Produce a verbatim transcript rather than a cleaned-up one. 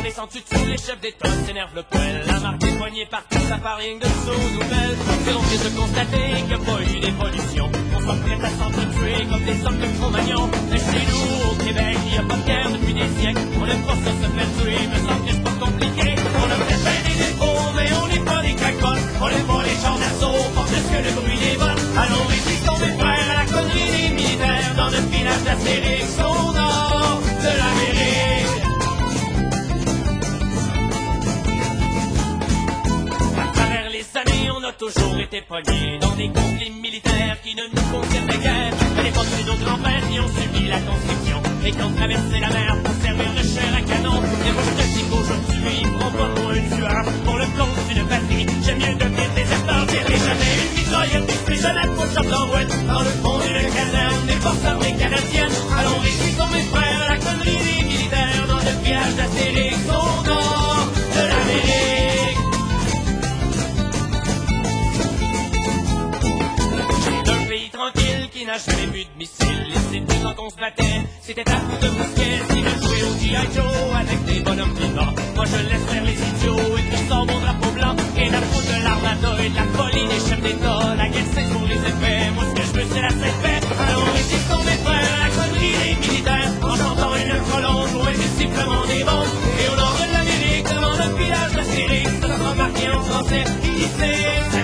les sens-tu tous les chefs d'État s'énervent le poil. La marque des poignets partout, ça part rien que de sous-nouvelles. C'est donc de constater qu'il n'y a pas eu d'évolution. On soit prêt à s'entretuer comme des hommes de Cro-Magnon. Mais chez nous, au Québec, il n'y a pas de guerre depuis des siècles. On aime pas ça se faire tuer, me semble que c'est pas compliqué. On a fait bien des défauts, mais on n'est pas des crackpots. On aime pas les chars d'assaut, pas plus que le bruit des bottes. Allons résistons mes frères à la connerie des militaires. Dans notre village d'Astérix, au nord de l'Amérique. À travers les années, on a toujours été pognés dans des conflits militaires qui ne nous concernaient guère. À l'époque, c'est nos grands-pères qui ont subi la conscription et qui ont traversé la mer pour servir de chair à canon. Et moi, je te dis qu'aujourd'hui, prends pas moins une sueur pour le compte d'une patrie. J'aime mieux devenir déserteur, tirer jamais une mitraillette, plus jamais pour choper l'enrouette dans le fond d'une caserne des forces armées canadiennes. Allons réjouissons mes frères à la connerie des militaires dans le village d'Astérix au nord de l'Amérique. J'ai un pays tranquille qui n'a jamais vu de missile. Et c'est deux ans qu'on se battait, c'était à coup de mousquet. Si je jouais au G I Joe avec des bonhommes vivants, moi je laisse faire les idiots et puis sors mon drapeau blanc. Et la faute de l'armada et de la folie des chefs d'État. La guerre c'est pour les effets, moi ce que je veux c'est la sainte paix. Alors résistons mes frères à la connerie des militaires en chantant une prolonge ou un sifflement des bombes. Et au nord de l'Amérique, devant notre village d'Astérix, ça sera marqué en français, ici